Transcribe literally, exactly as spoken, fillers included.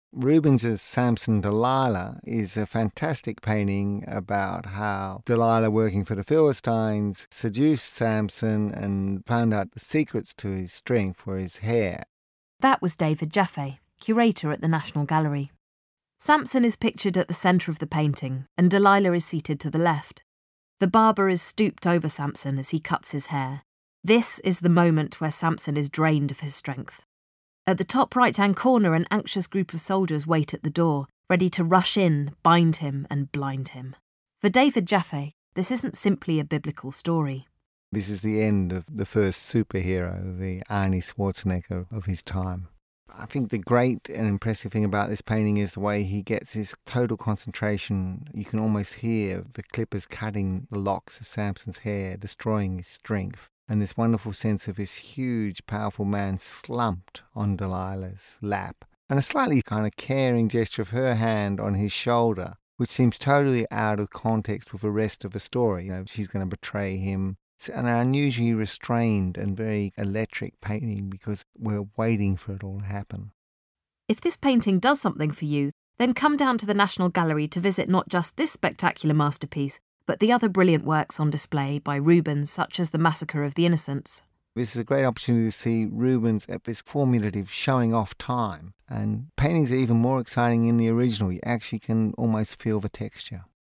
Rubens's Samson Delilah is a fantastic painting about how Delilah, working for the Philistines, seduced Samson and found out the secrets to his strength were his hair. That was David Jaffe, curator at the National Gallery. Samson is pictured at the centre of the painting, and Delilah is seated to the left. The barber is stooped over Samson as he cuts his hair. This is the moment where Samson is drained of his strength. At the top right-hand corner, an anxious group of soldiers wait at the door, ready to rush in, bind him and blind him. For David Jaffe, this isn't simply a biblical story. This is the end of the first superhero, the Arnie Schwarzenegger of his time. I think the great and impressive thing about this painting is the way he gets his total concentration. You can almost hear the clippers cutting the locks of Samson's hair, destroying his strength. And this wonderful sense of this huge, powerful man slumped on Delilah's lap. And a slightly kind of caring gesture of her hand on his shoulder, which seems totally out of context with the rest of the story. You know, she's going to betray him. It's an unusually restrained and very electric painting because we're waiting for it all to happen. If this painting does something for you, then come down to the National Gallery to visit not just this spectacular masterpiece, but the other brilliant works on display by Rubens, such as The Massacre of the Innocents. This is a great opportunity to see Rubens at this formulative showing off time. And paintings are even more exciting in the original. You actually can almost feel the texture.